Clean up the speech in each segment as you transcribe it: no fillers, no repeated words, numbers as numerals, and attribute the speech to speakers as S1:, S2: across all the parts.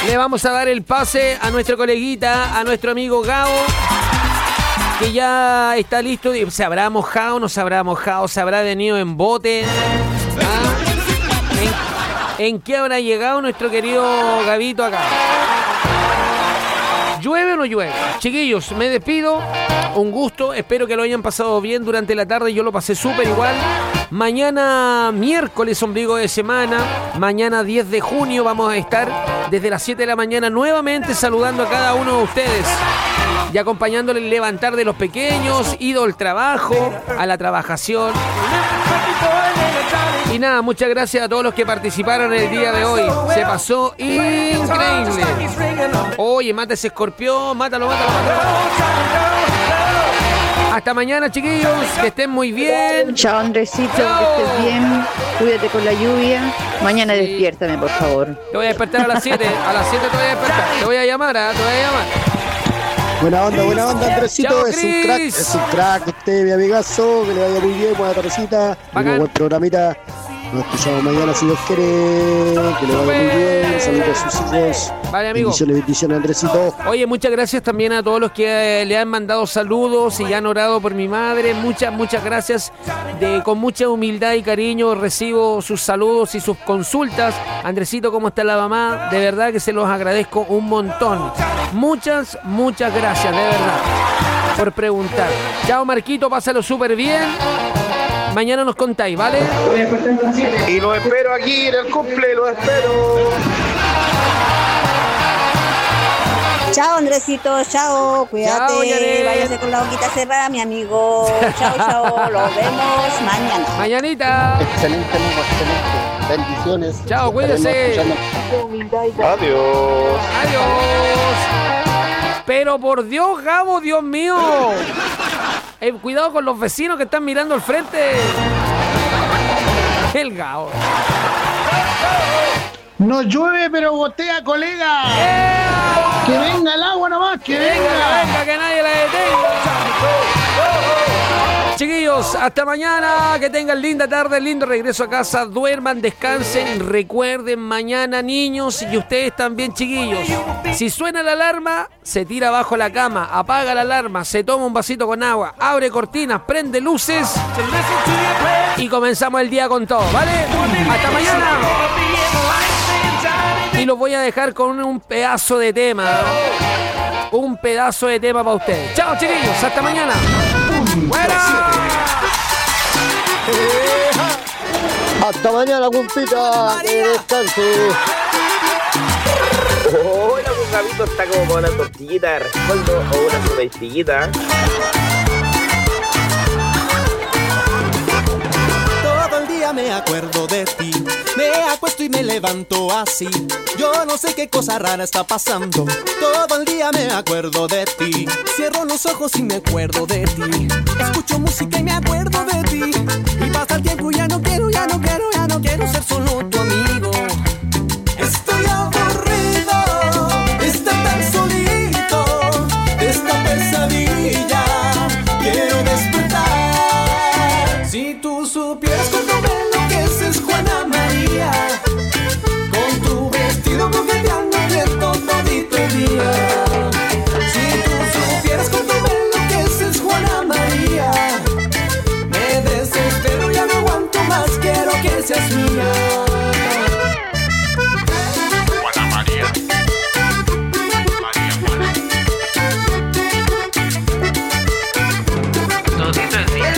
S1: Le vamos a dar el pase a nuestro coleguita, a nuestro amigo Gabo, que ya está listo. ¿Se habrá mojado? ¿No se habrá mojado? ¿Se habrá venido en bote? ¿En qué habrá llegado nuestro querido Gabito acá? ¿Llueve o no llueve? Chiquillos, me despido. Un gusto. Espero que lo hayan pasado bien durante la tarde. Yo lo pasé súper igual. Mañana miércoles, ombligo de semana. Mañana 10 de junio vamos a estar desde las 7 de la mañana nuevamente saludando a cada uno de ustedes y acompañándole el levantar de los pequeños, ido al trabajo, a la trabajación. Y nada, muchas gracias a todos los que participaron el día de hoy. Se pasó increíble. Oye, mata ese escorpión, mátalo. Hasta mañana, chiquillos, que estén muy bien.
S2: Chao, Andresito, chao. Que estés bien. Cuídate con la lluvia. Mañana despiértame, por favor.
S1: Te voy a despertar a las 7. A las 7 te voy a despertar. Te voy a llamar, te voy a llamar.
S3: Buena onda, Andresito.
S1: Chao,
S3: es un crack usted, mi amigazo. Que le vaya muy bien, buena tardecita. Buen programita. Nos escuchamos mañana si Dios quiere. Que le vaya muy bien. Saludos a sus hijos.
S1: Vale, amigo.
S3: Bendiciones, Andresito.
S1: Oye, muchas gracias también a todos los que le han mandado saludos y han orado por mi madre. Muchas gracias. Con mucha humildad y cariño recibo sus saludos y sus consultas. Andresito, ¿cómo está la mamá? De verdad que se los agradezco un montón. Muchas gracias, de verdad, por preguntar. Chao, Marquito, pásalo súper bien. Mañana nos contáis, ¿vale?
S4: Y lo espero aquí en el cumple, lo espero.
S5: Chao, Andresito, chao, cuídate, chao, váyase con la boquita cerrada, mi amigo. Chao, los vemos mañana.
S1: Mañanita.
S3: Excelente, amigo, excelente. Bendiciones.
S1: Chao, cuídese.
S4: Adiós.
S1: Pero por Dios, Gabo, Dios mío. Cuidado con los vecinos que están mirando al frente. El Gabo.
S6: No llueve, pero gotea, colega. Que venga el agua nomás, que venga,
S1: que nadie la detenga. Chiquillos, hasta mañana, que tengan linda tarde, lindo regreso a casa, duerman, descansen, recuerden mañana, niños, y ustedes también, chiquillos, si suena la alarma, se tira abajo la cama, apaga la alarma, se toma un vasito con agua, abre cortinas, prende luces y comenzamos el día con todo, ¿vale? Hasta mañana. Y los voy a dejar con un pedazo de tema, un pedazo de tema para ustedes. Chao, chiquillos, hasta mañana. ¡Fuera!
S3: Hasta mañana, compita. Que descanse.
S4: Hola, un Gabito está como con una tortillita de rescoldo o una sopaipillita.
S7: Todo el día me acuerdo de ti. Me acuesto y me levanto así. Yo no sé qué cosa rara está pasando. Todo el día me acuerdo de ti. Cierro los ojos y me acuerdo de ti. Escucho música y me acuerdo de ti. Y pasa el tiempo y ya no quiero ser solo tu amigo. Estoy aburrido, está tan solito, esta pesadilla. Quiero despertar. Si tú supieras cuánto me enloqueces, Juana María, con tu vestido coqueteando abierto todito el día. Si tú supieras cuánto me enloqueces, Juana María, me desespero, ya no aguanto más, quiero que seas mía.
S8: Juana María. Todito el día.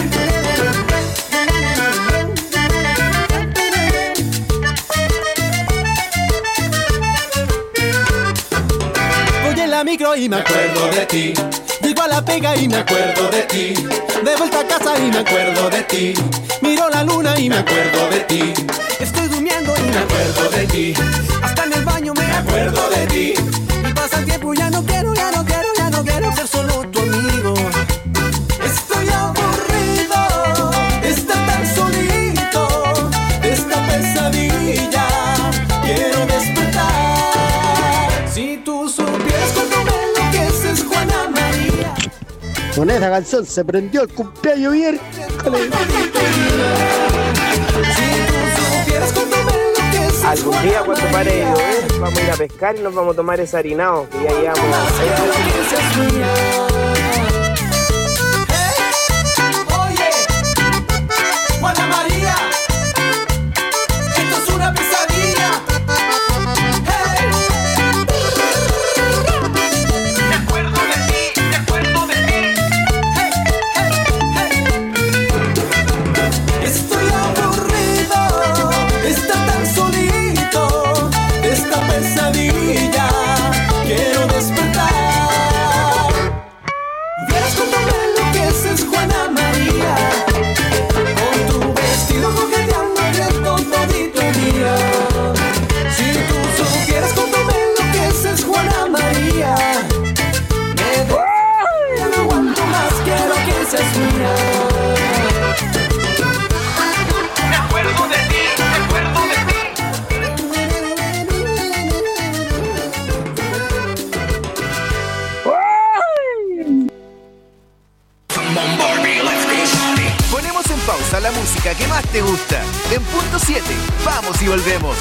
S7: La micro y me acuerdo de ti. Llego a la pega y me acuerdo de ti. De vuelta a casa y me acuerdo de ti. Miro la luna y me acuerdo de ti. Estoy durmiendo y me acuerdo de ti. Hasta en el baño me acuerdo de ti. Y pasa el tiempo y ya no quiero ser solo tu amigo. Estoy aburrido, está tan solito, esta pesadilla. Quiero despertar. Si tú supieras cuánto me enloqueces, Juana María.
S3: Con esa canción se prendió el cumpleaños miércoles.
S7: Si tú supieras cuánto me enloqueces,
S4: Algún día cuando pare de llover vamos a ir a pescar y nos vamos a tomar ese harinado que ya llevamos.
S7: Oye, Juana María, esto es una pesadilla. Me acuerdo de ti, me acuerdo de ti. Estoy aburrido, está tan solito, esta pesadilla, quiero despertar. Vieras cuando me enloqueces, Juana María, con tu vestido coqueteando todito el día. Si tú supieras cuando me enloqueces, Juana María, ya no aguanto más, quiero que seas mía. Me acuerdo de ti, me acuerdo de ti.
S9: Ponemos en pausa la música que más te gusta. En punto 7, vamos y volvemos.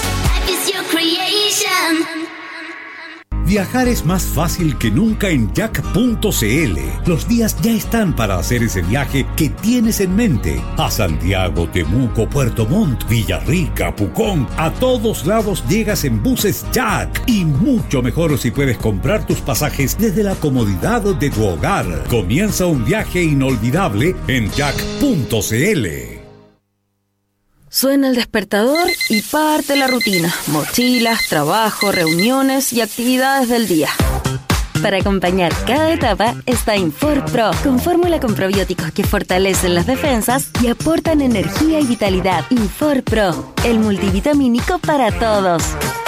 S10: Viajar es más fácil que nunca en jack.cl. Los días ya están para hacer ese viaje que tienes en mente. A Santiago, Temuco, Puerto Montt, Villarrica, Pucón. A todos lados llegas en buses Jack. Y mucho mejor si puedes comprar tus pasajes desde la comodidad de tu hogar. Comienza un viaje inolvidable en jack.cl.
S11: Suena el despertador y parte la rutina. Mochilas, trabajo, reuniones y actividades del día. Para acompañar cada etapa está Infor Pro, con fórmula con probióticos que fortalecen las defensas y aportan energía y vitalidad. Infor Pro, el multivitamínico para todos.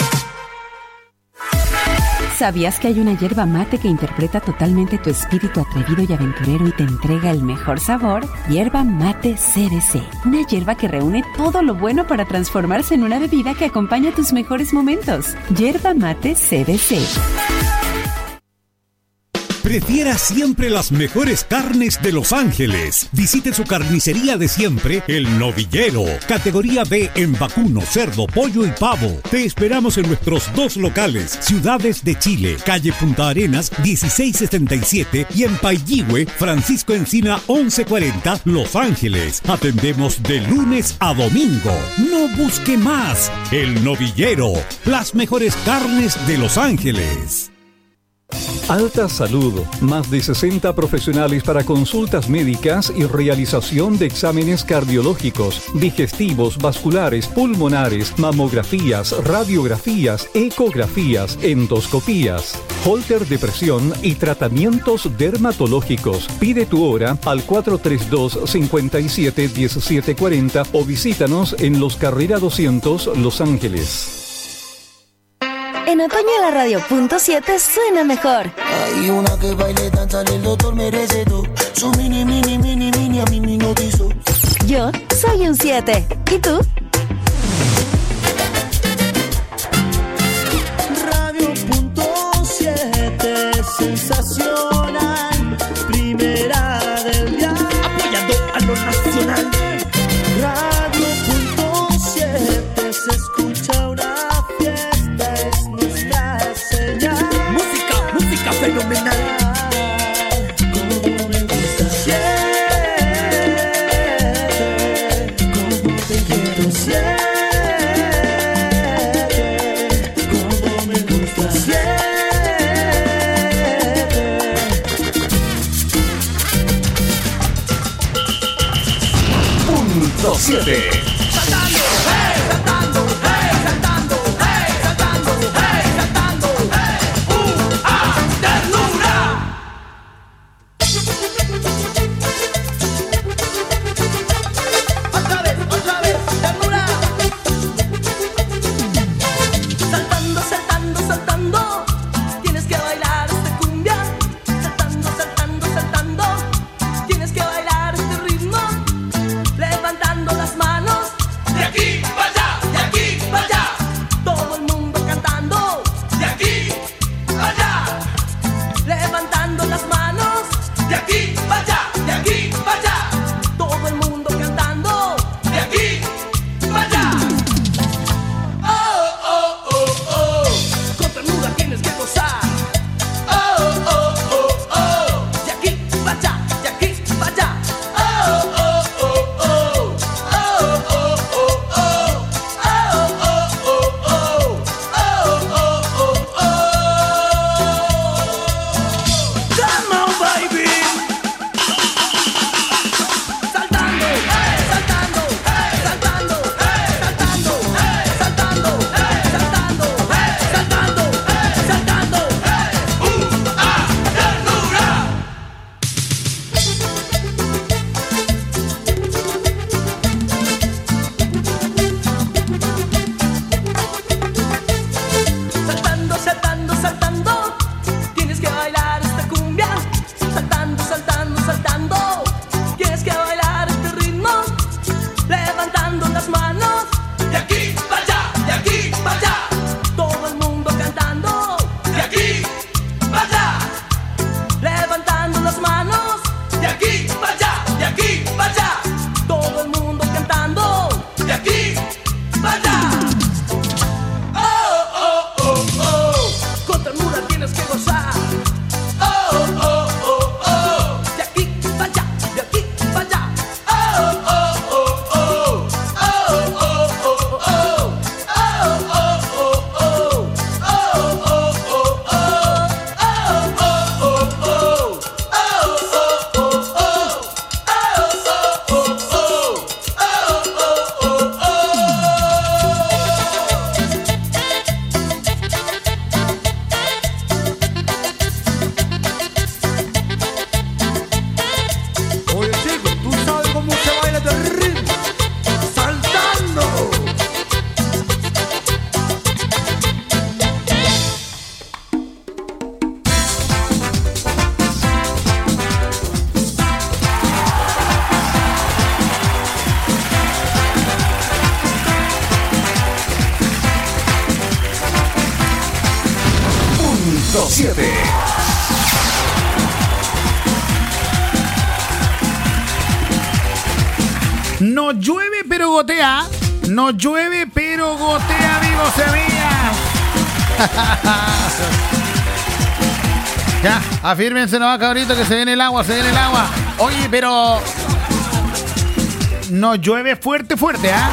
S12: ¿Sabías que hay una yerba mate que interpreta totalmente tu espíritu atrevido y aventurero y te entrega el mejor sabor? Yerba Mate CBC. Una yerba que reúne todo lo bueno para transformarse en una bebida que acompaña tus mejores momentos. Yerba Mate CBC.
S10: Prefiera siempre las mejores carnes de Los Ángeles. Visite su carnicería de siempre, El Novillero. Categoría B en vacuno, cerdo, pollo y pavo. Te esperamos en nuestros 2 locales, Ciudades de Chile, calle Punta Arenas 1677 y en Pailligüe, Francisco Encina 1140, Los Ángeles. Atendemos de lunes a domingo. No busque más. El Novillero. Las mejores carnes de Los Ángeles.
S13: Alta Salud, más de 60 profesionales para consultas médicas y realización de exámenes cardiológicos, digestivos, vasculares, pulmonares, mamografías, radiografías, ecografías, endoscopías, holter de presión y tratamientos dermatológicos. Pide tu hora al 432-57-1740 o visítanos en Los Carrera 200, Los Ángeles.
S11: En otoño la radio punto 7 suena mejor.
S14: Hay una que baile, danza, el doctor merece todo. Su mini, a mí me hipnotizó.
S11: Yo soy un 7. ¿Y tú?
S7: Radio punto 7, sensacional. Primera del día, apoyando a lo nacional. Radio punto 7, se escucha una fiesta, es nuestra señal. Música fenomenal. Como me gusta. 7, como te quiero.
S9: 100.7.
S6: No llueve pero gotea. No llueve pero gotea, amigos y amigas. Ya, afírmense nomás, cabrito, que se viene el agua, se viene el agua. Oye, pero no llueve fuerte, ¿ah?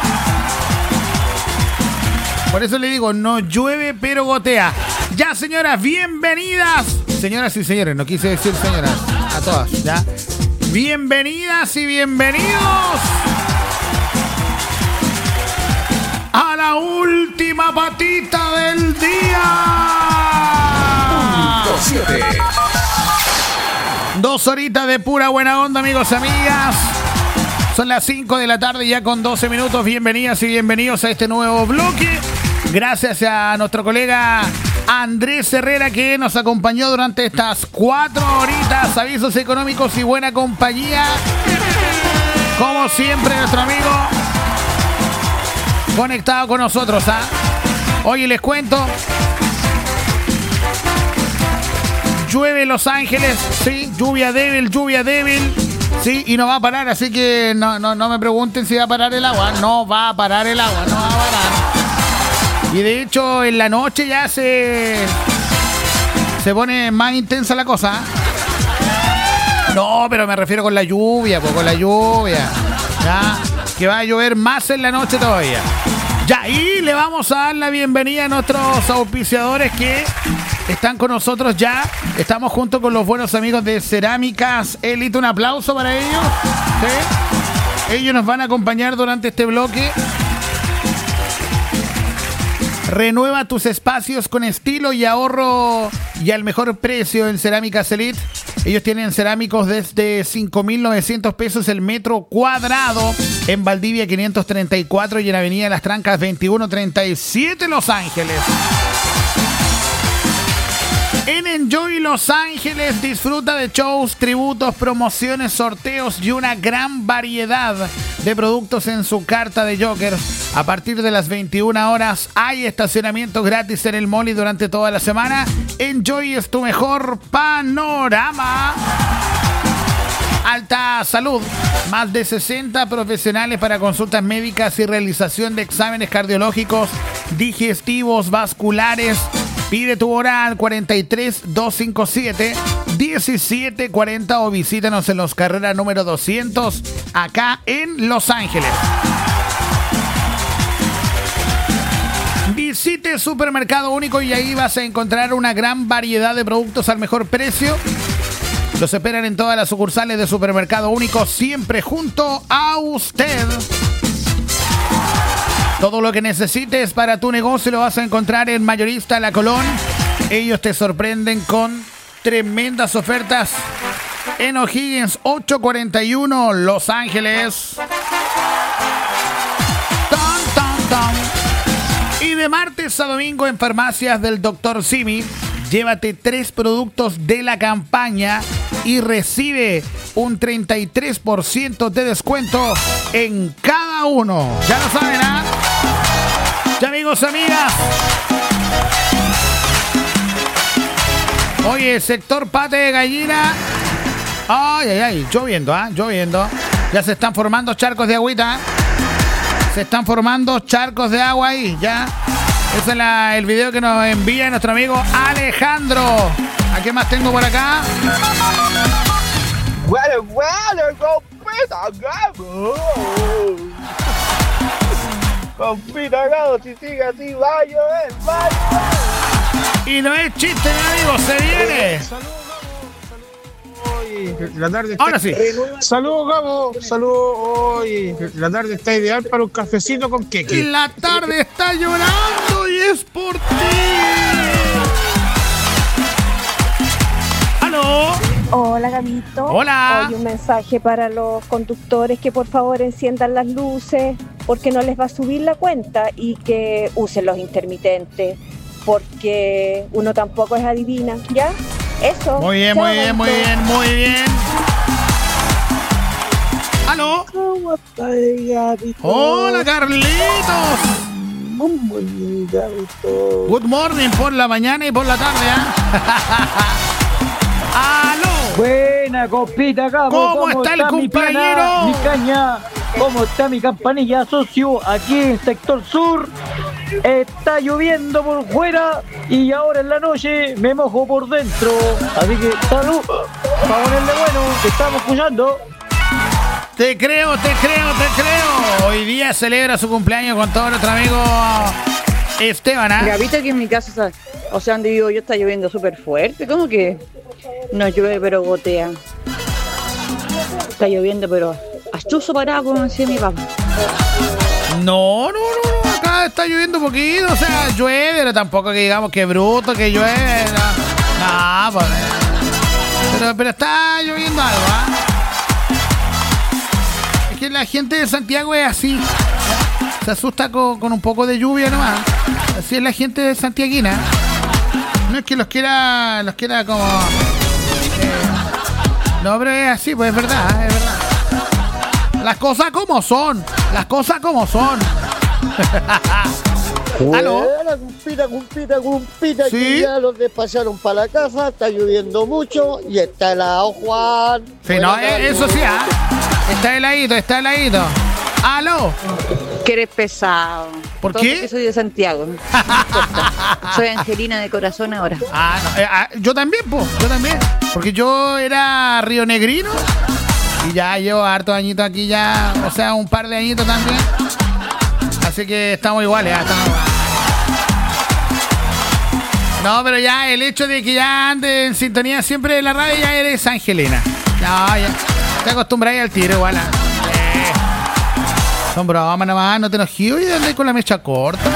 S6: Por eso le digo, no llueve pero gotea. Ya, señoras, bienvenidas. Señoras y señores, no quise decir señoras, a todas, ¿ya? Bienvenidas y bienvenidos a la última patita del día.
S9: 7.
S6: 2 horitas de pura buena onda, amigos y amigas. Son las 5 de la tarde ya con 12 minutos. Bienvenidas y bienvenidos a este nuevo bloque. Gracias a nuestro colega Andrés Herrera, que nos acompañó durante estas 4 horitas. Avisos económicos y buena compañía. Como siempre, nuestro amigo conectado con nosotros, ¿ah? Hoy les cuento. Llueve en Los Ángeles, sí, lluvia débil, sí, y no va a parar, así que no me pregunten si va a parar el agua. No va a parar el agua, no va a parar. Y de hecho, en la noche ya se pone más intensa la cosa. No, pero me refiero con la lluvia, pues con la lluvia. Ya, que va a llover más en la noche todavía. Ya, y le vamos a dar la bienvenida a nuestros auspiciadores que están con nosotros ya. Estamos junto con los buenos amigos de Cerámicas Elite. Un aplauso para ellos. ¿Sí? Ellos nos van a acompañar durante este bloque. Renueva tus espacios con estilo y ahorro y al mejor precio en Cerámicas Elite. Ellos tienen cerámicos desde 5.900 pesos el metro cuadrado en Valdivia 534 y en Avenida Las Trancas 2137 Los Ángeles. En Enjoy Los Ángeles disfruta de shows, tributos, promociones, sorteos y una gran variedad de productos en su carta de Joker. A partir de las 21 horas hay estacionamientos gratis en el mall y durante toda la semana. Enjoy es tu mejor panorama. Alta Salud, más de 60 profesionales para consultas médicas y realización de exámenes cardiológicos, digestivos, vasculares. Pide tu hora al 43-257-1740 o visítanos en Los Carreras número 200, acá en Los Ángeles. Visite Supermercado Único y ahí vas a encontrar una gran variedad de productos al mejor precio. Los esperan en todas las sucursales de Supermercado Único, siempre junto a usted. Todo lo que necesites para tu negocio lo vas a encontrar en Mayorista La Colón. Ellos te sorprenden con tremendas ofertas en O'Higgins 841 Los Ángeles. Y de martes a domingo en Farmacias del Dr. Simi, llévate 3 productos de la campaña y recibe un 33% de descuento en cada uno. Ya lo saben, ¿ah? Ya, amigos, amigas. Oye, sector Pate de Gallina. Ay, lloviendo, lloviendo. Ya se están formando charcos de agüita. Se están formando charcos de agua ahí, ya. Ese es el video que nos envía nuestro amigo Alejandro. ¿A qué más tengo por acá?
S15: Compita Gado, si sigue así, va a llover.
S6: Y no es chiste, mi amigo, se viene.
S15: La tarde está...
S6: Ahora sí.
S15: Saludos, Gabo. Saludos. Hoy la tarde está ideal para un cafecito con queque.
S6: La tarde está llorando y es por ti. ¿Aló?
S16: Hola, Gabito.
S6: Hola.
S16: Hoy un mensaje para los conductores que por favor enciendan las luces porque no les va a subir la cuenta y que usen los intermitentes porque uno tampoco es adivina, ¿ya? Eso.
S6: Muy bien, muy bien, muy bien, muy bien. ¿Aló?
S15: ¿Cómo estás, Gabito?
S6: Hola, Carlitos.
S17: morning, Gabito.
S6: Good morning por la mañana y por la tarde, ¡Aló!
S17: Buena, compita,
S6: ¿Cómo está el cumpleañero?
S17: Mi caña. ¿Cómo está mi campanilla, socio? Aquí en sector sur. Está lloviendo por fuera y ahora en la noche me mojo por dentro. Así que salud. Para ponerle bueno, que estamos escuchando.
S6: Te creo. Hoy día celebra su cumpleaños con todo nuestro amigo Esteban, ¿ah?
S2: Gabito, que en mi casa, o sea, donde vivo yo está lloviendo súper fuerte. ¿Cómo que no llueve pero gotea? Está lloviendo pero achuzo parado, como decía mi papá.
S6: No, acá está lloviendo poquito, o sea, llueve, pero tampoco que digamos que bruto, que llueve, no, pues, pero está lloviendo algo, ¿ah? Es que la gente de Santiago es así, se asusta con un poco de lluvia nomás, así es la gente de santiaguina, no es que los quiera como, no, pero es así, pues es verdad. Las cosas como son.
S3: ¿Aló? Cumpita,
S6: ¿Sí?
S3: que ya los despacharon para la casa, está lloviendo mucho y está helado, Juan.
S6: Sí, no, eso sí, está heladito. ¿Aló?
S2: Que eres pesado.
S6: ¿Por
S2: todo
S6: qué?
S2: Porque soy de Santiago. No importa. Soy Angelina de corazón ahora.
S6: Yo también. Porque yo era rionegrino y ya llevo hartos añitos aquí ya, o sea, un par de añitos también. Así que estamos iguales, No, pero ya el hecho de que ya andes en sintonía siempre de la radio, ya eres Angelina. No, ya te acostumbras al tiro igual. Son bromas nomás, no te enojes y andas con la mecha corta.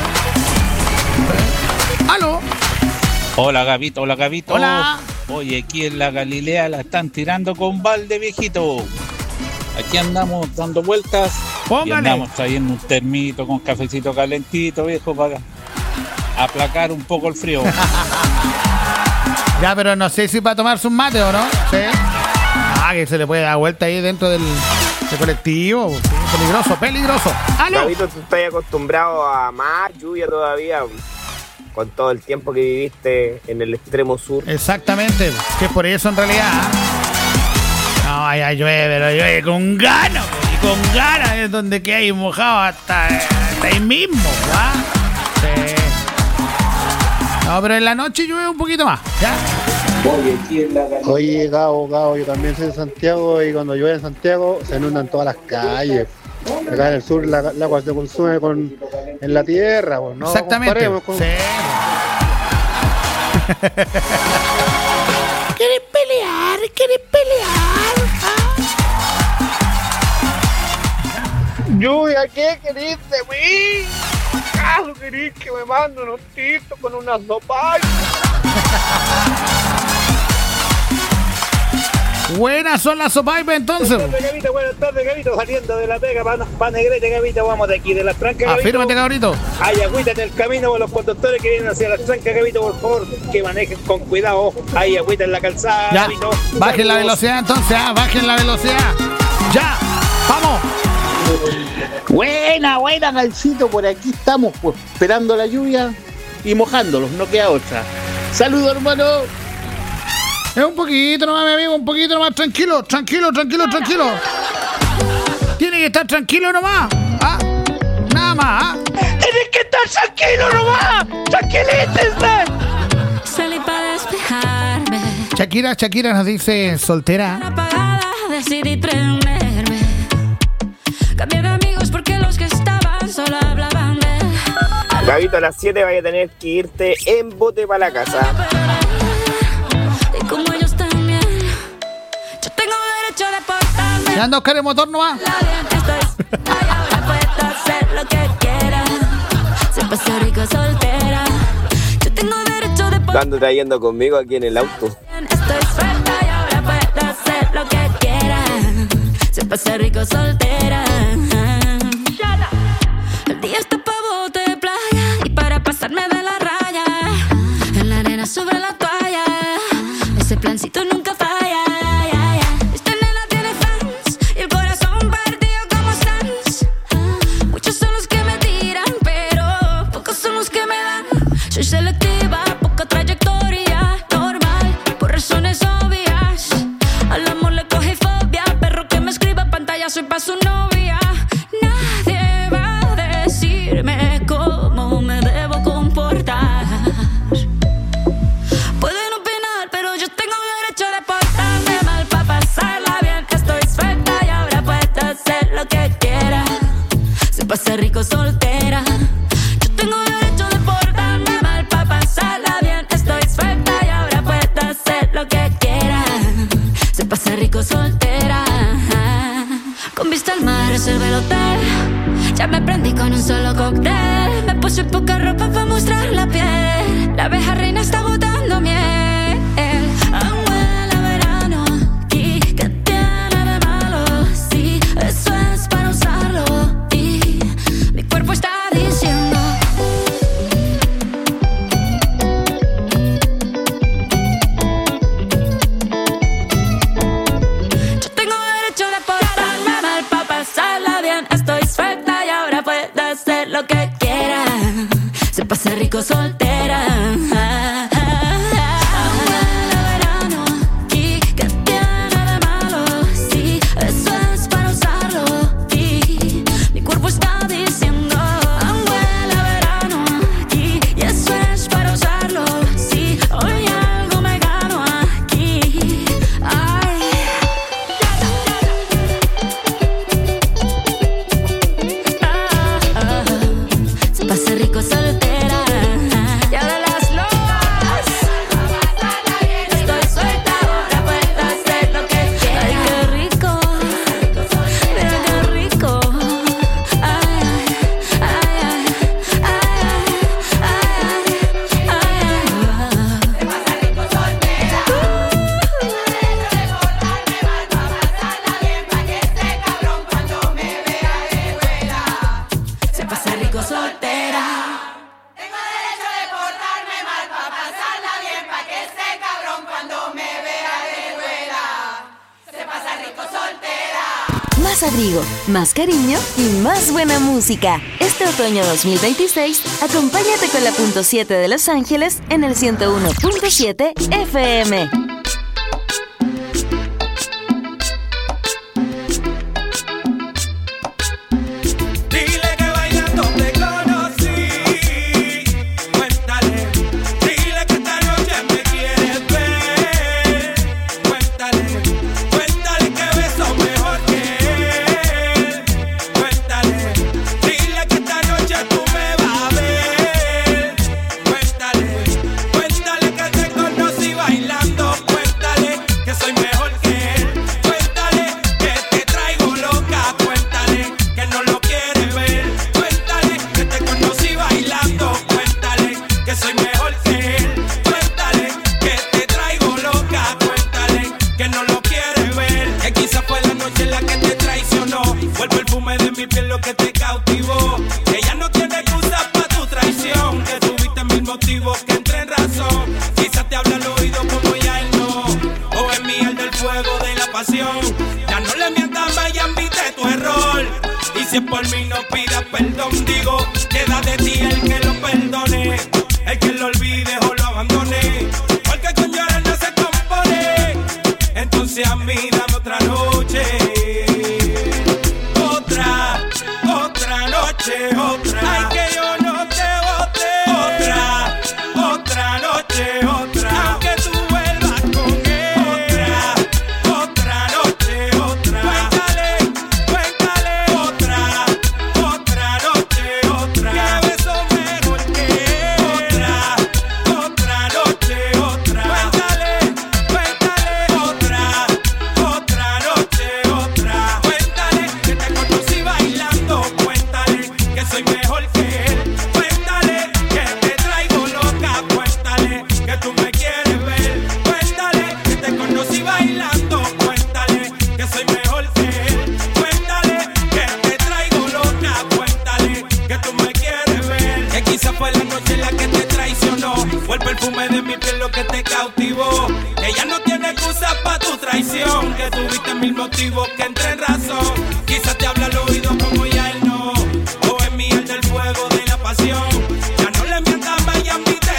S6: ¿Aló?
S18: Hola, Gabito.
S6: Hola.
S18: Oye, aquí en la Galilea la están tirando con balde, viejito. Aquí andamos dando vueltas.
S6: Póngale.
S18: Y andamos trayendo un termito con cafecito calentito, viejo, para aplacar un poco el frío.
S6: Ya, pero no sé si para tomarse un mate o no. ¿Sí? Que se le puede dar vuelta ahí dentro del colectivo. Sí, peligroso. ¡Aló!
S4: Gabito, tú estás acostumbrado a más lluvia todavía, con todo el tiempo que viviste en el extremo sur.
S6: Exactamente, que por eso en realidad. No, ya llueve, pero llueve con ganas. Y con ganas es donde queda ahí mojado hasta ahí mismo, ¿va? Sí. No, pero en la noche llueve un poquito más, ¿ya?
S3: Oye, Gabo, yo también soy de Santiago y cuando llueve en Santiago se inundan todas las calles. Acá en el sur el agua se consume en la tierra, pues, ¿no?
S6: Exactamente. Sí. ¿Quieres pelear?
S15: Lluvia, ¿qué querés de mí? ¿Acaso querés que me mande unos titos con unas sopas?
S6: Buenas son las sopaipas entonces.
S19: Buenas tardes, Gabito, saliendo de la pega para Negrete, Gabito, vamos de aquí, de las trancas, Gabito.
S6: Afírmate, cabrito.
S19: Hay agüita en el camino con los conductores que vienen hacia las trancas, Gabito, por favor, que manejen con cuidado. Hay agüita en la calzada,
S6: ya.
S19: Gabito.
S6: Bajen la velocidad entonces, bajen la velocidad. Ya, vamos.
S17: Buena, Galcito, por aquí estamos, pues, esperando la lluvia y mojándolos, no queda otra. Saludos, hermano.
S6: Es un poquito nomás, mi amigo, un poquito nomás, tranquilo. Tiene que estar tranquilo nomás, nada más,
S19: Tienes que estar tranquilo nomás, tranquilítense.
S20: Salí para despejarme.
S6: Shakira nos dice soltera.
S20: Apagada, decidí prenderme. Cambié de amigos porque los que estaban solo hablaban de.
S4: Gabito, a las 7 vaya a tener que irte en bote para la casa.
S20: Y como ellos también, yo tengo derecho de portarme.
S6: ¿Ya anda a buscar el motor nomás?
S20: Ay, ahora puedo hacer lo que quiera. Se pasa rico soltera. Yo tengo derecho de portarme.
S4: Ando trayendo conmigo aquí en el auto.
S20: Estoy suelta y ahora puedo hacer lo que quiera. Se pasa rico soltera. El día está pa' bote de playa y para pasarme de la raya. En la arena sobre la toalla. Ese plancito nunca falla. Esta nena tiene fans y el corazón partido como Sans. Muchos son los que me tiran, pero Soy selectiva, poca trayectoria, normal, por razones obvias. Al amor le coge fobia, perro que me escriba pantalla, soy pa' su novia. Nadie va a decirme cómo me debo comportar. Pueden opinar, pero yo tengo derecho de portarme mal pa' pasarla bien. Estoy suelta y ahora puedo hacer lo que quiera. Se pasa rico soltera. Yo tengo derecho de portarme mal pa' pasarla bien. Estoy suelta y ahora puedo hacer lo que quiera. Se pasa rico soltera. Con vista al mar reservé el hotel. Ya me prendí con un solo cóctel. Me puse poca ropa pa' mostrar la piel. La abeja reina está botando miel. Huele a verano aquí. ¿Qué tiene de malo? Sí, eso es para usarlo. Y mi cuerpo está diciendo. Yo tengo derecho de portarme mal pa' pasarla bien. Estoy suelta y ahora puedo hacer lo que quiera. Se pasa rico soltera.
S11: Más abrigo, más cariño y más buena música. Este otoño 2026, acompáñate con la .7 de Los Ángeles en el 101.7 FM.
S7: pasión. Ya no le mientas, vaya, invite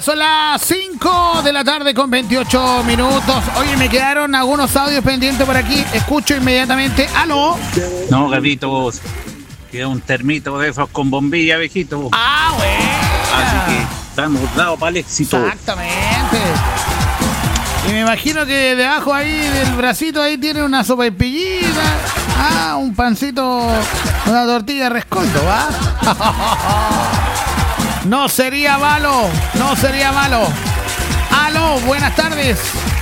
S6: son las 5 de la tarde con 28 minutos. Oye, me quedaron algunos audios pendientes por aquí. Escucho inmediatamente. ¿Aló?
S18: No, Gavitos. Queda un termito de esos con bombilla, viejito.
S6: Ah, bueno.
S18: Así que estamos dados para el éxito.
S6: Exactamente. Y me imagino que debajo ahí del bracito ahí tiene una sopaipillita. Ah, un pancito, una tortilla de rescoldo, ¿va? No sería malo, no sería malo. Aló, buenas tardes.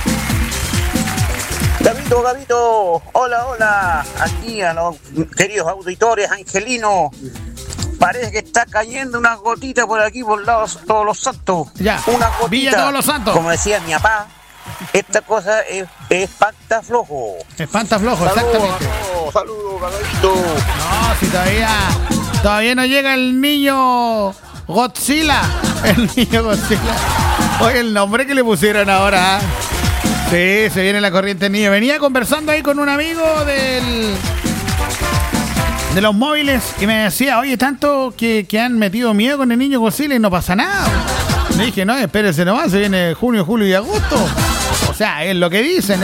S21: Gabito, hola, aquí a los queridos auditores angelinos. Parece que está cayendo unas gotitas por aquí, por Todos los Santos.
S6: Ya,
S21: una gotita.
S6: Villa Todos los Santos.
S21: Como decía mi papá, esta cosa es espantaflojo.
S6: Espantaflojo, exactamente.
S21: Saludos, Gabito.
S6: No, si todavía no llega el niño Godzilla. El niño Godzilla. Oye, el nombre que le pusieron ahora. Sí, se viene la corriente niño. Venía conversando ahí con un amigo de los móviles y me decía, oye, tanto que han metido miedo con el niño Godzilla y no pasa nada. Le dije, no, espérese nomás, se viene junio, julio y agosto. O sea, es lo que dicen,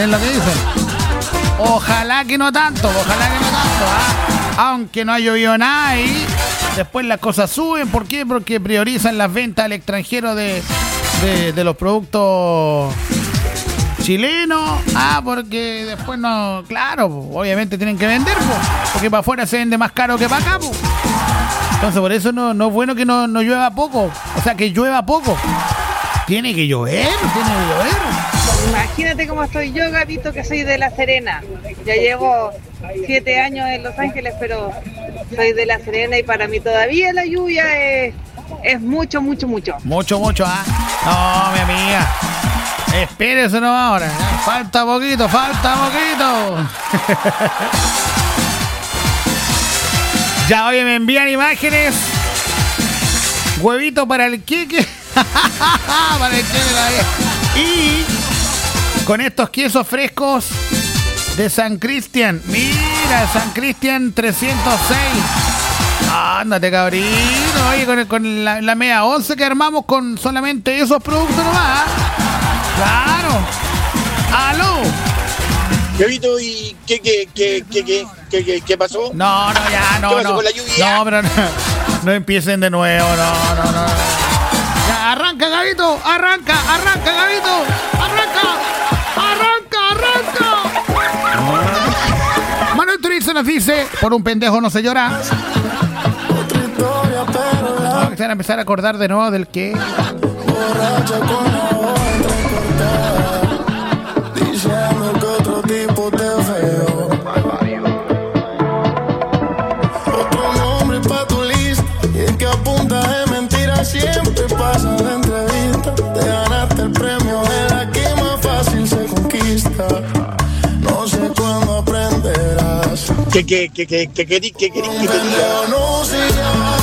S6: Ojalá que no tanto, Aunque no ha llovido nada y después las cosas suben. ¿Por qué? Porque priorizan las ventas al extranjero de los productos chilenos. Porque después no, claro, obviamente tienen que vender, porque para afuera se vende más caro que para acá. Entonces por eso no es bueno que no llueva poco. O sea, que llueva poco. Tiene que llover.
S22: Imagínate cómo estoy yo, Gabito, que soy de La Serena. Ya llevo 7 años en Los Ángeles, pero soy de La Serena y para mí todavía la lluvia es mucho.
S6: Mucho, ¿ah? No, mi amiga. Espérese nomás ahora. Falta poquito. Ya, oye, me envían imágenes. Huevito para el queque. Para el queque la vieja. Y con estos quesos frescos de San Cristian. Mira, San Cristian 306. Ándate, cabrito. Oye, con la media 11 que armamos con solamente esos productos nomás. Claro. ¡Aló!
S19: Gabito, ¿y qué pasó?
S6: No, ya, no.
S19: ¿Qué pasó con la lluvia?
S6: No, pero no empiecen de nuevo, no. Ya, arranca, Gabito, arranca, Gabito, arranca. Manuel Turizo nos dice, por un pendejo no se llora. No, se van a empezar a acordar de nuevo del que...
S14: Diciendo que otro tipo te veo. Otro nombre pa' tu lista. Y es que a punta de mentiras siempre pasa la entrevista. Te ganaste el premio de la que más fácil se conquista. No sé cuándo aprenderás.
S19: ¿Qué
S14: no se llama.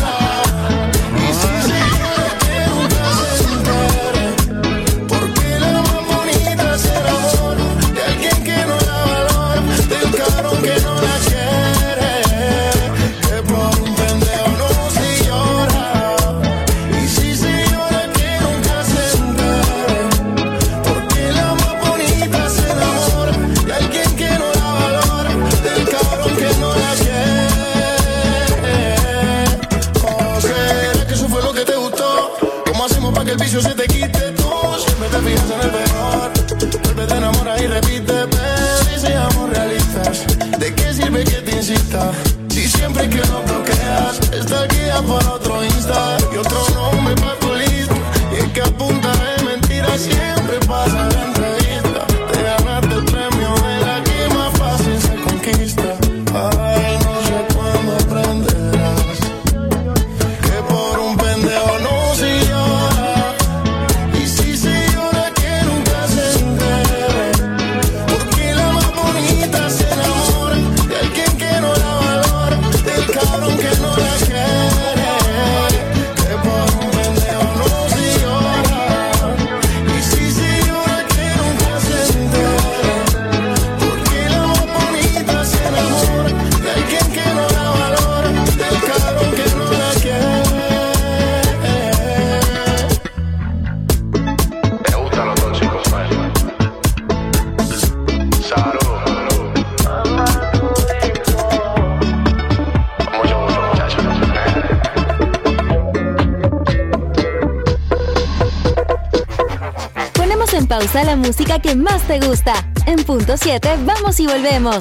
S11: pausa la música que más te gusta. En punto 7, vamos y volvemos.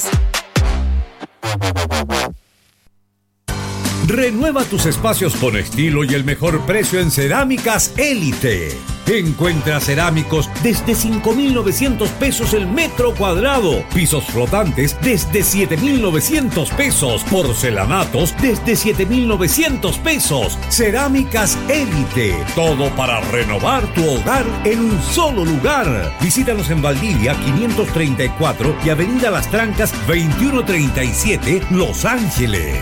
S10: Renueva tus espacios con estilo y el mejor precio en Cerámicas Élite. Encuentra cerámicos desde 5.900 pesos el metro cuadrado. Pisos flotantes desde 7.900 pesos. Porcelanatos desde 7.900 pesos. Cerámicas Élite. Todo para renovar tu hogar en un solo lugar. Visítanos en Valdivia 534 y Avenida Las Trancas 2137, Los Ángeles.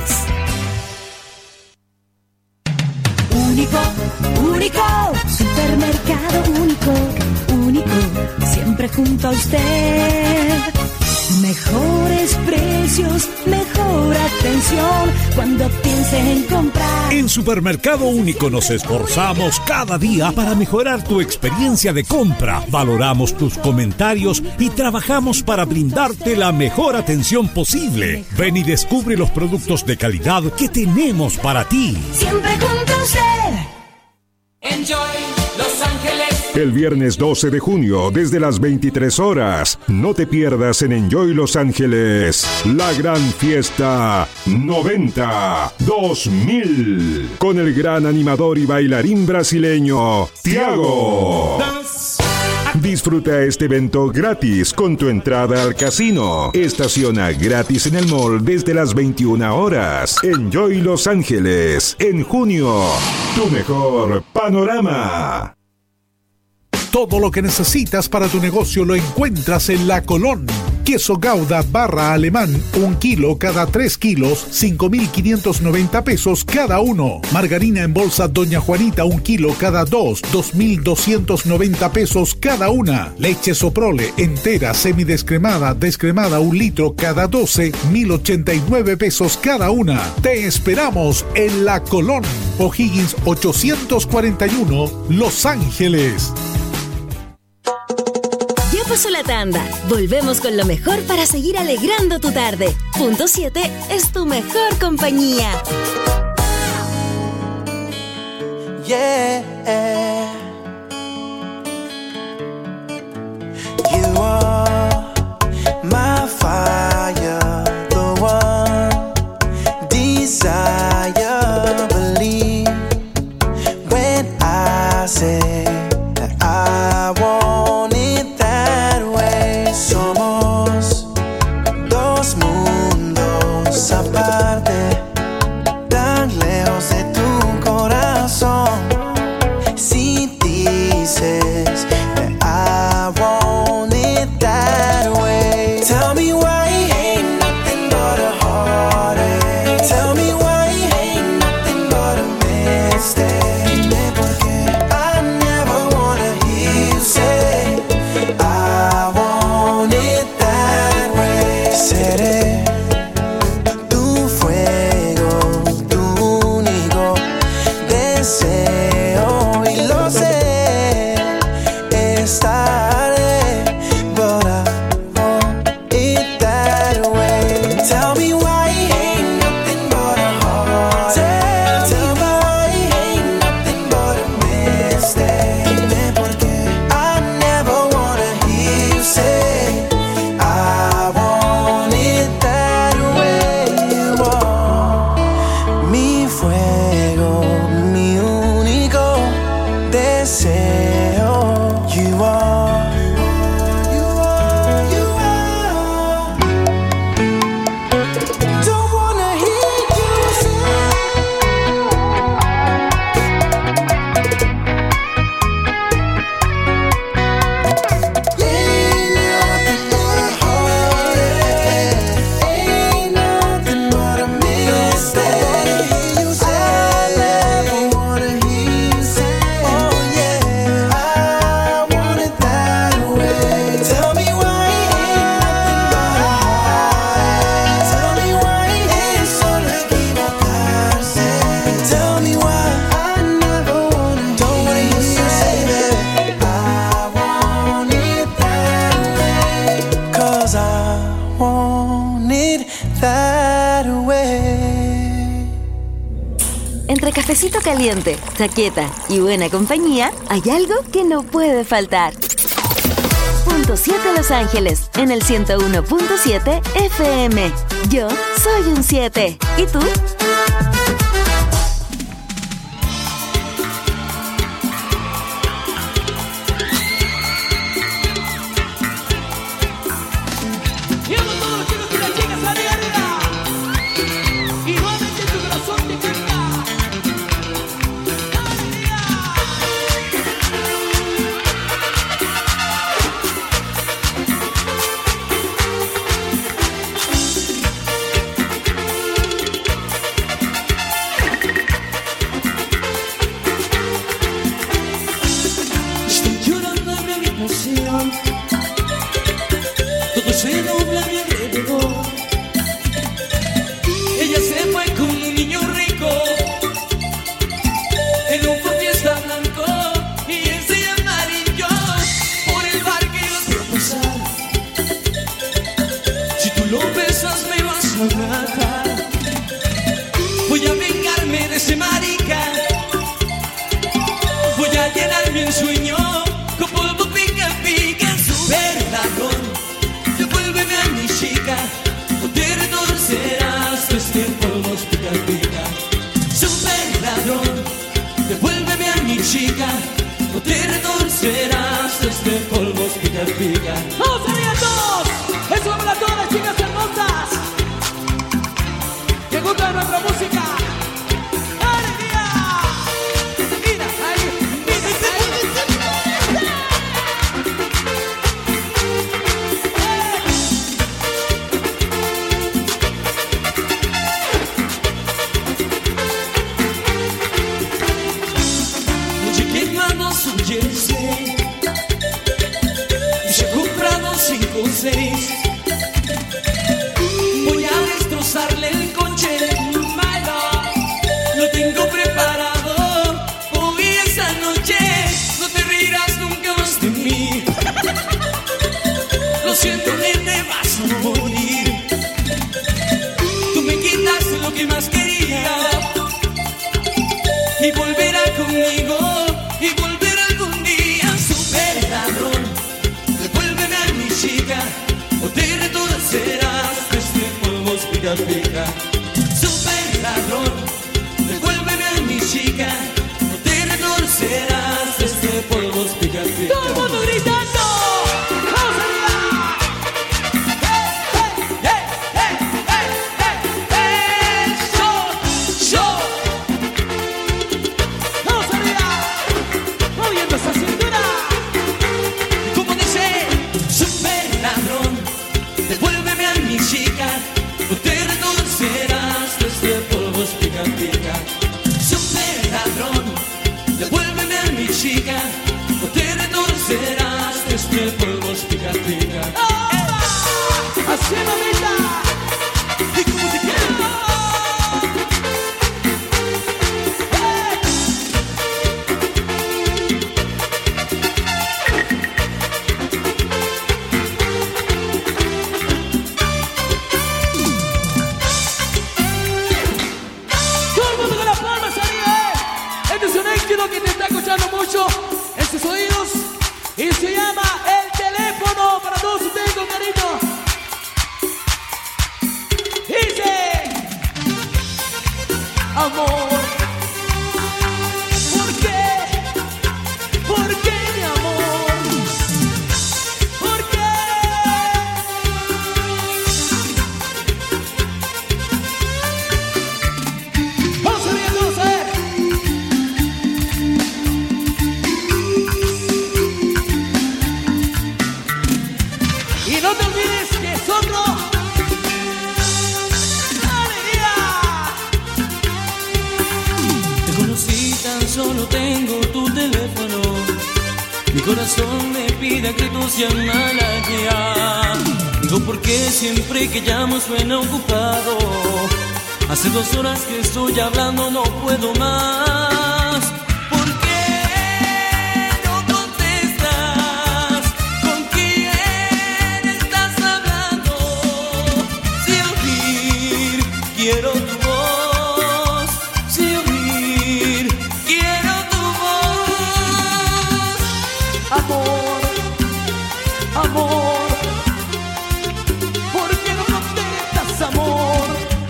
S1: Único, único, supermercado único, único, siempre junto a usted. Mejores precios, mejor atención cuando piense en comprar.
S10: En Supermercado Único nos esforzamos cada día para mejorar tu experiencia de compra. Valoramos tus comentarios y trabajamos para brindarte la mejor atención posible. Ven y descubre los productos de calidad que tenemos para ti.
S1: Siempre junto a usted. Enjoy Los Ángeles.
S5: El viernes 12 de junio, desde las 23 horas, no te pierdas en Enjoy Los Ángeles, la gran fiesta 90-2000, con el gran animador y bailarín brasileño, Thiago. Disfruta este evento gratis con tu entrada al casino. Estaciona gratis en el mall desde las 21 horas. Enjoy Los Ángeles, en junio, tu mejor panorama.
S23: Todo lo que necesitas para tu negocio lo encuentras en La Colón. Queso Gouda barra alemán, 1 kilo cada 3 kilos, 5.590 pesos cada uno. Margarina en bolsa Doña Juanita, 1 kilo cada 2, 2.290 pesos cada una. Leche Soprole entera, semidescremada, descremada, 1 litro cada 12, 1.089 pesos cada una. Te esperamos en La Colón. O'Higgins 841, Los Ángeles.
S11: Ya pasó la tanda. Volvemos con lo mejor para seguir alegrando tu tarde. Punto 7 es tu mejor compañía.
S7: Yeah. You are my fire, the one desire. Believe when I say that I want it that way. Somos dos mundos aparte, tan lejos de tu corazón. Si dices that I want it that way, tell me why ain't nothing but a heartache. Tell me why ain't nothing but a mistake. Dime por qué I never wanna hear you say I want it that way. Seré tu fuego, tu único deseo, y lo sé. Estaré, but I want it that way. Tell me why ain't nothing but a heartache. Tell me why ain't nothing but a mistake. Dime por qué I never wanna hear you say I want it that way. You are mi fuego, mi único deseo. You are, you are, you are. Don't wanna hear you say ain't nothing but a mistake. You say I never wanna hear you say, oh yeah, I want it that way. Tell me why ain't nothing but a tell me why es solo equivocarse. Tell me why I never wanna don't wanna hear you say that I want it that way. 'Cause I want it that way.
S11: Entre cafecito caliente, chaqueta y buena compañía, hay algo que no puede faltar. 91.7 Los Ángeles, en el 101.7 FM. Yo soy un 7. ¿Y tú?
S1: Todo se dobla a mi alrededor. Ella se fue con un niño rico en un Ford Fiesta blanco y él se amarillo por el bar que los veo pasar. Si tú lo besas me vas a matar. Voy a vengarme de ese marica. Voy a llenar mi ensueño con polvo pica pica. Super ladrón, devuélveme a mi chica, o te retorcerás este polvo pica pica. Super ladrón, devuélveme a mi chica, o te retorcerás este polvo pica pica. ¡Vamos arriba todos! ¡Eso va para todas las chicas hermosas! ¿Te gusta nuestra música? Voy a destrozarle el coche malo. Lo tengo preparado. Hoy esa noche no te reirás nunca más de mí. Lo siento, nene, vas a morir. Tú me quitaste lo que más quería y volverá conmigo y volverá algún día. Super ladrón, devuélveme a mi chica, o te retorcerás este polvo pica pica. Super ladrón, devuélveme a mi chica, o te retorcerás este polvo pica pica. ¡Todo el mundo gritando! ¡Vamos arriba! ¡Hey, hey, hey, hey, hey! ¡Eso! ¡Vamos arriba! ¡Moviendo esa cintura! ¿Cómo dice? Super ladrón, devuélveme a mi chica, o te retorcerás este polvo pica pica. Super ladrón, devuélveme a mi chica, o te retorcerás este polvo pica pica. ¡Así, mamita! ¡Y como te quiero! Que te está escuchando mucho en sus oídos y se llama El Teléfono para todos ustedes con cariño. Dice: amor, ¿por qué? ¿Por qué, mi amor? ¿Por qué? Vamos a ver, vamos a ver. Y no te olvides que es otro. ¡Alegría! Te conocí, tan solo tengo tu teléfono. Mi corazón me pide que tú seas malaquia. Digo, ¿por qué siempre que llamo suena ocupado? Hace 2 horas que estoy hablando, no puedo más. Quiero tu voz, sin oír, quiero tu voz. Amor, amor. amor. ¿Por qué no contestas, amor?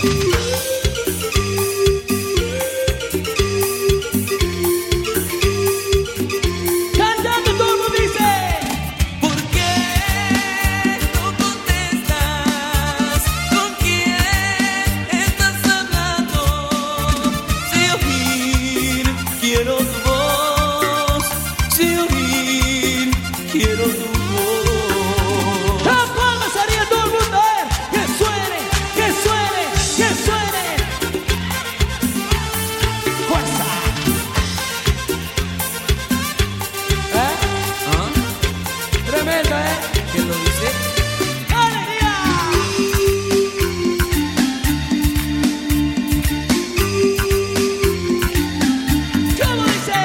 S1: Cantando todo el mundo dice: ¿por qué no contestas? ¿Con quién estás hablando? Si oír quiero tu voz, si oír quiero tu voz. ¡Las palmas haría todo el mundo! ¡Que suene, que suene, que suene! ¡Fuerza! Tremendo, ¿quién lo dice? ¡Alegría! ¿Cómo dice?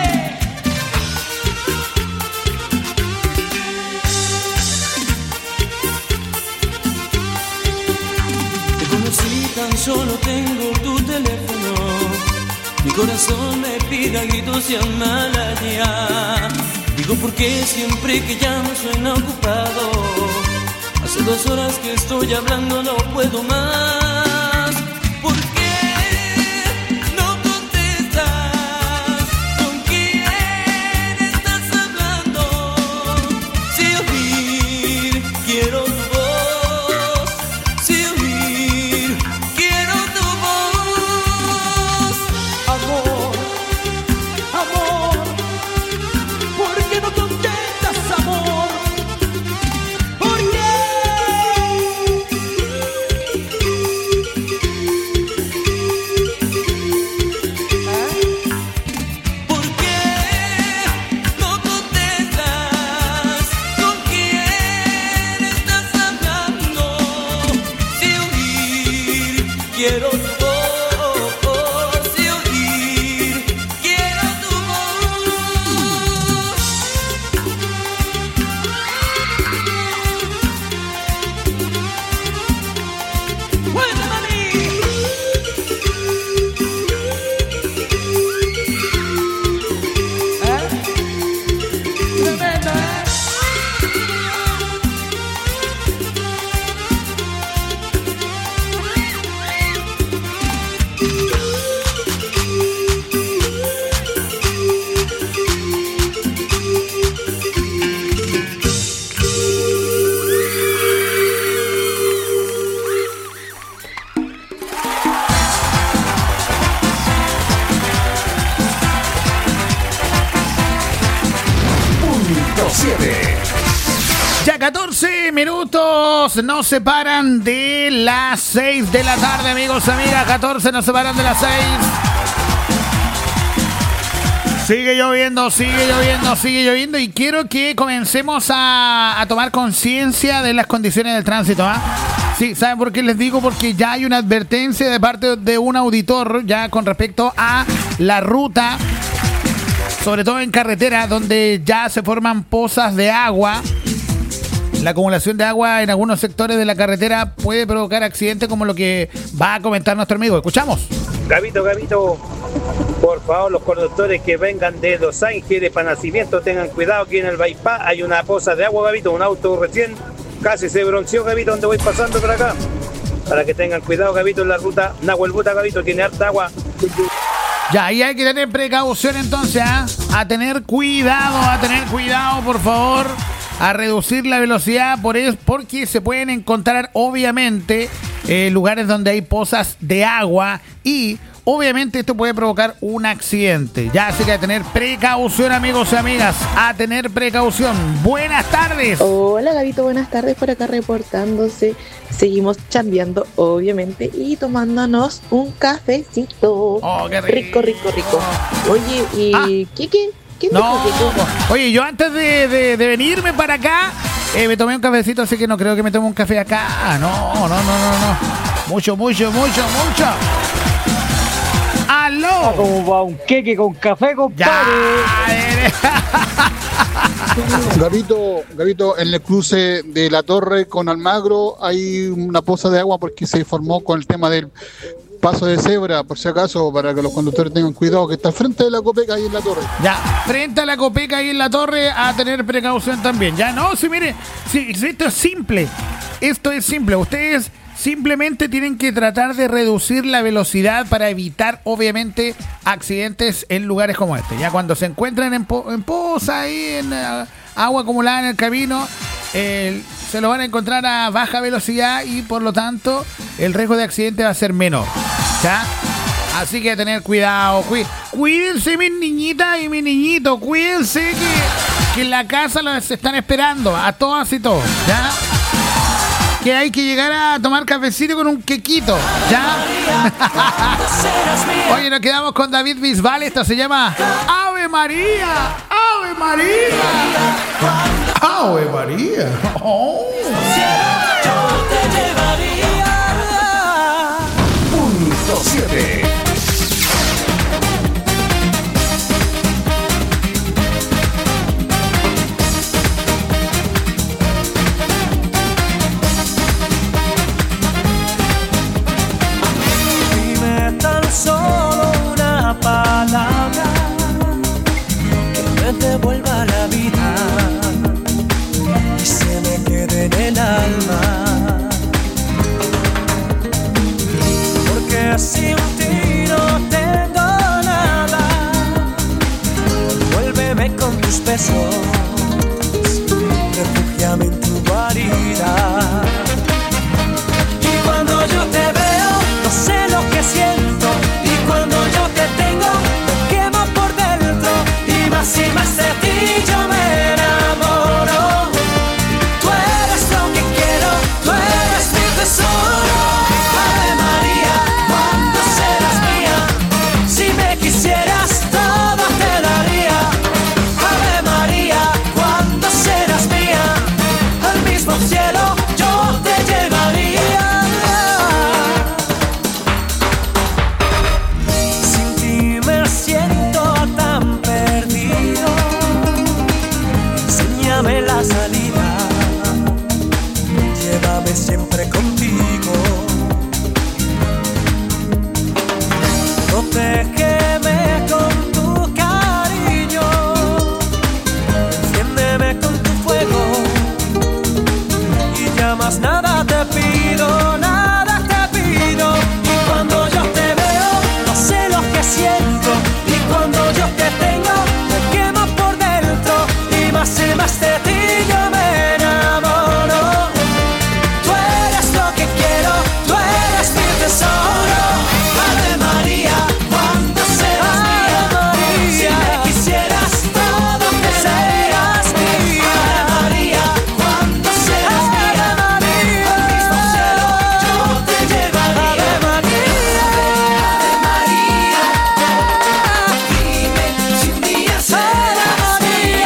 S1: Te conocí, tan solo tengo tu teléfono. Mi corazón me pide a gritos llamala ya. Digo porque siempre que llamo suena ocupado. Hace 2 horas que estoy hablando, no puedo más. ¿Por qué no contestas? ¿Con quién estás hablando? Si oír quiero tu voz, si oír quiero tu voz. Amor, amor, ¿por qué no contestas, amor? ¿Por qué? ¿Por qué no contestas? ¿Con quién estás hablando? Si oír quiero tu voz, si oír quiero tu voz. ¡Fuerte, mami! Tremendo,
S6: Ya 14 minutos nos separan de las 6 de la tarde, amigos, amigas. 14 nos separan de las 6. Sigue lloviendo, sigue lloviendo, sigue lloviendo. Y quiero que comencemos a tomar conciencia de las condiciones del tránsito, ¿ah? Sí, ¿saben por qué les digo? Porque ya hay una advertencia de parte de un auditor ya con respecto a la ruta, sobre todo en carretera, donde ya se forman pozas de agua. La acumulación de agua en algunos sectores de la carretera puede provocar accidentes, como lo que va a comentar nuestro amigo. Escuchamos.
S19: Gabito, por favor, los conductores que vengan de Los Ángeles para Nacimiento tengan cuidado, que en el bypass hay una poza de agua, Gabito. Un auto recién casi se bronceó, Gabito, donde voy pasando por acá. Para que tengan cuidado, Gabito, en la ruta Nahuelbuta, Gabito, tiene harta agua.
S6: Ya, ahí hay que tener precaución entonces, ¿ah? A tener cuidado, por favor, a reducir la velocidad, porque se pueden encontrar, obviamente, lugares donde hay pozas de agua y, obviamente, esto puede provocar un accidente. Ya, así que a tener precaución, amigos y amigas, a tener precaución. Buenas tardes.
S8: Hola, Gabito, buenas tardes, por acá reportándose. Seguimos chambeando, obviamente, y tomándonos un cafecito.
S6: Oh, qué rico.
S8: Rico. Oye, ¿y qué?
S6: No, oye, yo antes de venirme para acá, me tomé un cafecito, así que no creo que me tome un café acá. No. Mucho. ¡Aló!
S17: ¿Cómo va un queque con café, compadre?
S12: Gabito, en el cruce de La Torre con Almagro hay una poza de agua porque se formó con el tema del
S9: paso de cebra, por si acaso, para que los conductores tengan cuidado, que está al frente de la Copeca ahí en la torre.
S6: Ya, frente a la Copeca ahí en la torre, a tener precaución también. Ya, no, si mire, si esto es simple. Esto es simple. Ustedes simplemente tienen que tratar de reducir la velocidad para evitar, obviamente, accidentes en lugares como este. Ya cuando se encuentran en poza ahí, en agua acumulada en el camino, se lo van a encontrar a baja velocidad y por lo tanto el riesgo de accidente va a ser menor. ¿Ya? Así que tener cuidado. Cuídense, mis niñitas y mis niñitos. Cuídense que en la casa los están esperando a todas y todos. ¿Ya? Que hay que llegar a tomar cafecito con un quequito, ¿ya? Oye, nos quedamos con David Bisbal. Esto se llama Ave María, Ave María, Ave María. Oh.
S1: Yo te llevaría.
S5: Punto 7.
S1: Solo una palabra que me devuelva la vida y se me quede en el alma, porque sin ti no tengo nada. Vuélveme con tus besos, refúgiame en tu guarida, y cuando yo te veo no sé lo que siento. Cuando yo te tengo, te quemo por dentro, y más de ti yo me enamoro. Tú eres lo que quiero, tú eres mi tesoro. Ave María, ¿cuándo serás mía? Si me quisieras, todo te daría. Ave María, ¿cuándo serás mía? Al mismo cielo yo te llevaría. La salida, llévame siempre contigo. Protégeme con tu cariño, enciéndeme con tu fuego, y ya más nada te pido, nada te pido. Y cuando yo te veo, no sé lo que siento, y cuando yo te tengo, me quemo por dentro, y más de ti yo me enamoro. Tú eres lo que quiero, tú eres mi tesoro. Ave María, ¿cuándo serás mía? Si me quisieras, todo te seas mía. Ave María, ¿cuándo serás mía? Al mismo cielo yo te llevaría. Ave María, dime si un día serás mía.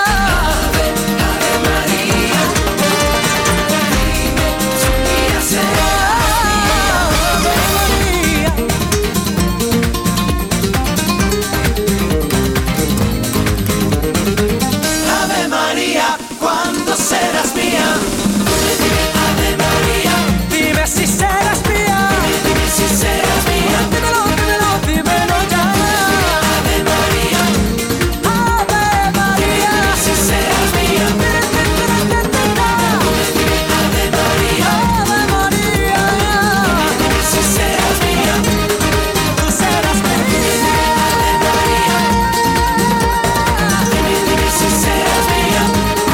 S1: Ave María, ¿cuándo serás mía? Ave María, dime si serás mía. Dime si serás mía. Dímelo ya. Ave María, Ave María, si serás mía. Ave María, Ave María, dime si serás mía. Tú serás mía. Ave María, dime si serás mía.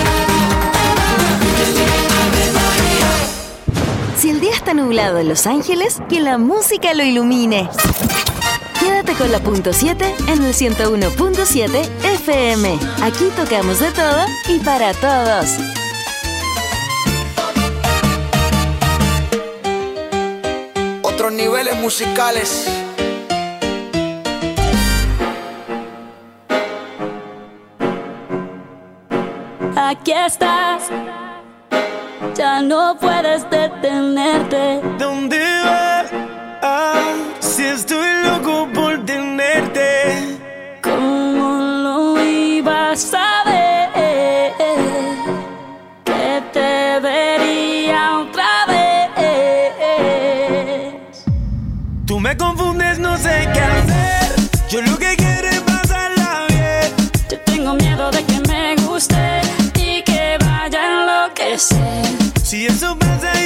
S1: Ave María.
S11: Si el día está nublado en Los Ángeles, que la música lo ilumine. Quédate con la punto 7 en el 101.7 FM. Aquí tocamos de todo y para todos.
S12: Otros niveles musicales.
S20: Aquí estás, ya no puedes detenerte.
S1: ¿Dónde vas? Si estoy loco por tenerte.
S20: ¿Cómo lo ibas a ver? Que te vería otra vez.
S1: Tú me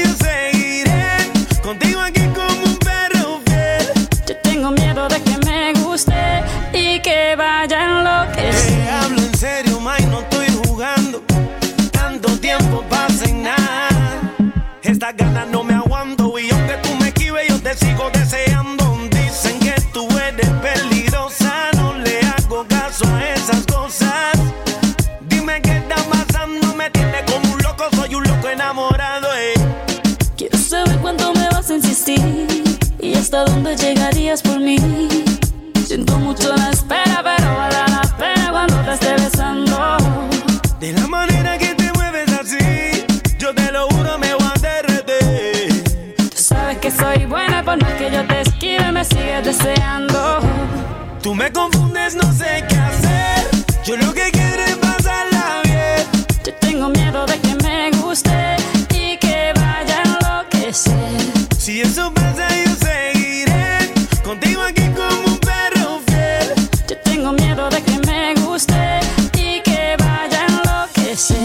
S14: yo seguiré contigo aquí como un perro fiel.
S20: Yo tengo miedo de que me guste y que vaya a enloquecer.
S14: Te hablo en serio, May, no estoy jugando. Tanto tiempo pasa en nada. Estas ganas no me aguanto y aunque tú me esquives yo te sigo deseando. Dicen que tú eres peligrosa, no le hago caso a esas cosas. Dime qué está pasando, me tiene como un loco, soy un loco enamorado.
S20: Quiero saber cuánto me vas a insistir y hasta dónde llegarías por mí. Siento mucho la espera, pero vale la pena cuando te esté besando.
S14: De la manera que te mueves así, yo te lo juro me voy a derretir.
S20: Tú sabes que soy buena, por más que yo te esquive me sigues deseando.
S14: Tú me confundes, no sé qué hacer. Yo lo que quiero es pasarla bien.
S20: Yo tengo miedo de que me guste y que vaya a enloquecer.
S14: Si eso pasa yo seguiré contigo aquí como un perro fiel.
S20: Yo tengo miedo de que me guste y que vaya a enloquecer.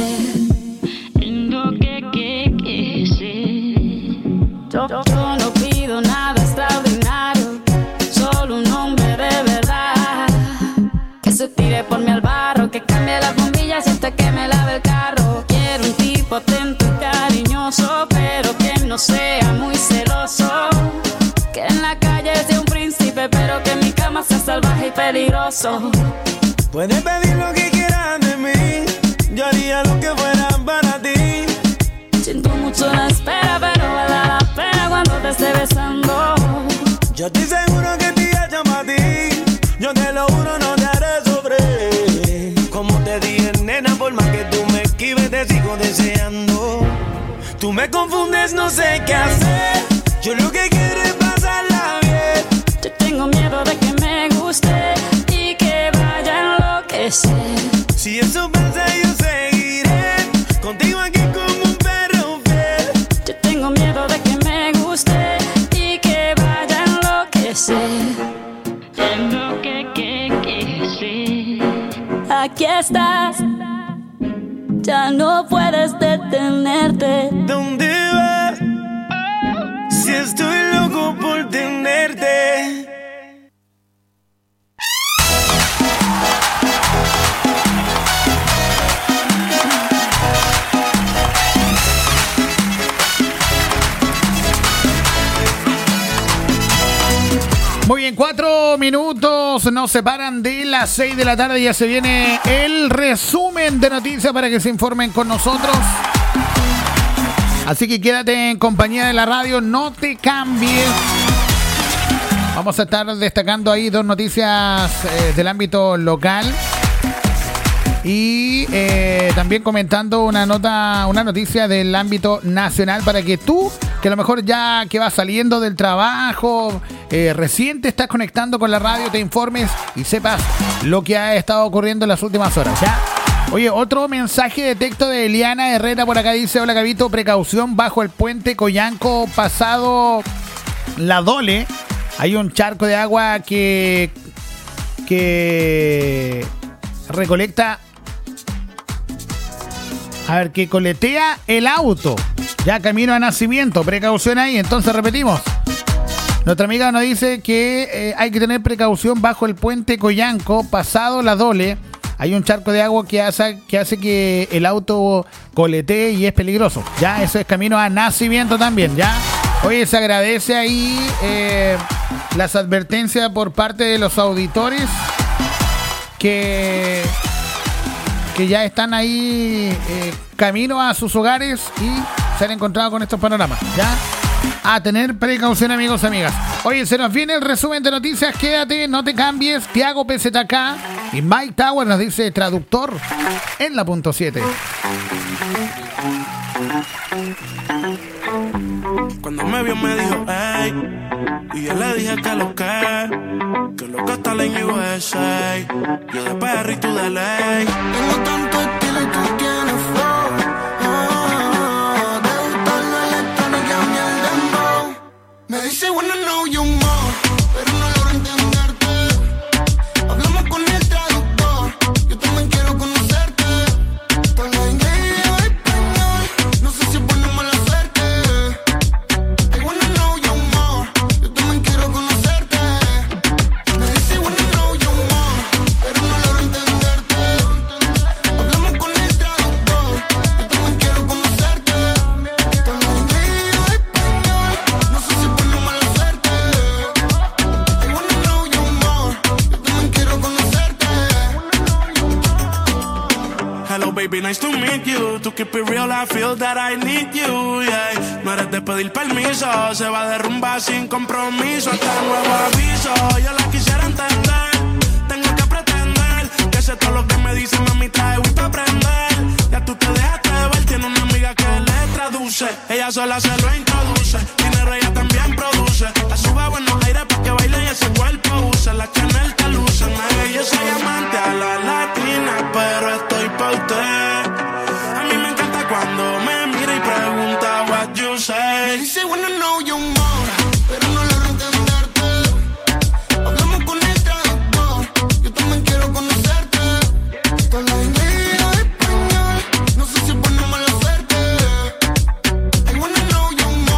S20: Yo no pido nada extraordinario, solo un hombre de verdad que se tire por mí al barro, que cambie las bombillas hasta que me lave el carro. Quiero un tipo atento y cariñoso, pero que no sea muy celoso, que en la calle sea un príncipe, pero que en mi cama sea salvaje y peligroso.
S14: Puedes pedir lo que quieras de mí, yo haría lo que fuera para ti.
S20: Siento mucho la espera, pero vale la pena cuando te esté besando.
S14: Yo estoy seguro que te llamo para ti, yo te lo juro no te haré sufrir. Como te dije, nena, por más que tú me esquives te sigo deseando. Tú me confundes, no sé qué hacer. Yo lo que quiero es pasarla bien.
S20: Yo tengo miedo de que me guste y que vaya a enloquecer.
S14: Si eso pasa yo seguiré contigo aquí como un perro fiel.
S20: Yo tengo miedo de que me guste y que vaya a enloquecer. Aquí estás, ya no puedes detenerte.
S14: ¿Dónde vas? Si estoy loco por tenerte.
S6: Muy bien, 4 minutos nos separan de las 6 de la tarde. Ya se viene el resumen de noticias para que se informen con nosotros. Así que quédate en compañía de la radio, no te cambies. Vamos a estar destacando ahí 2 noticias del ámbito local. Y también comentando una noticia del ámbito nacional para que tú, que a lo mejor ya que vas saliendo del trabajo, recién te estás conectando con la radio, te informes y sepas lo que ha estado ocurriendo en las últimas horas. ¿Ya? Oye, otro mensaje de texto de Eliana Herrera por acá dice: hola Gabito, precaución bajo el puente Coyanco pasado La Dole. Hay un charco de agua que recolecta, que coletea el auto. Ya camino a Nacimiento, precaución ahí. Entonces repetimos. Nuestra amiga nos dice que hay que tener precaución bajo el puente Coyanco, pasado La Dole. Hay un charco de agua que hace que el auto coletee y es peligroso. Ya, eso es camino a Nacimiento también, ya. Oye, se agradece ahí las advertencias por parte de los auditores que ya están ahí camino a sus hogares y se han encontrado con estos panoramas, ¿ya? A tener precaución, amigos, amigas. Oye, se nos viene el resumen de noticias. Quédate, no te cambies. Tiago PZK y Mike Tower nos dice traductor en la punto 7.
S14: Cuando me vio me dijo, hey, y yo le dije que lo que loca está la en USA. Yo de perro y tú de ley. Tengo tanto estilo y tú tienes flow. Te gusta la electrónica y el dembow. Me dice, wanna know you more, pero no logro entenderte. Hablamos con el traductor, yo también quiero conocerte. Tal vez inglés o español, no sé si es buena o mala suerte.
S2: baby, nice to meet you. To keep it real, I feel that I need you, yeah. No eres de pedir permiso, se va a derrumbar sin compromiso. Hasta nuevo aviso, yo la quisiera entender. Tengo que pretender que sé todo lo que me dicen, mami, trae Wii pa' aprender. Ya tú te dejaste ver, tiene una amiga que le traduce. Ella sola se lo introduce, dinero ella también produce. La sube a buenos aires pa' que baile y ese cuerpo use. La Chanel te luce, yo soy amante a la latina, pero estoy pa' usted. A mí me encanta cuando me mira y pregunta what you say.
S14: She say wanna know your mom.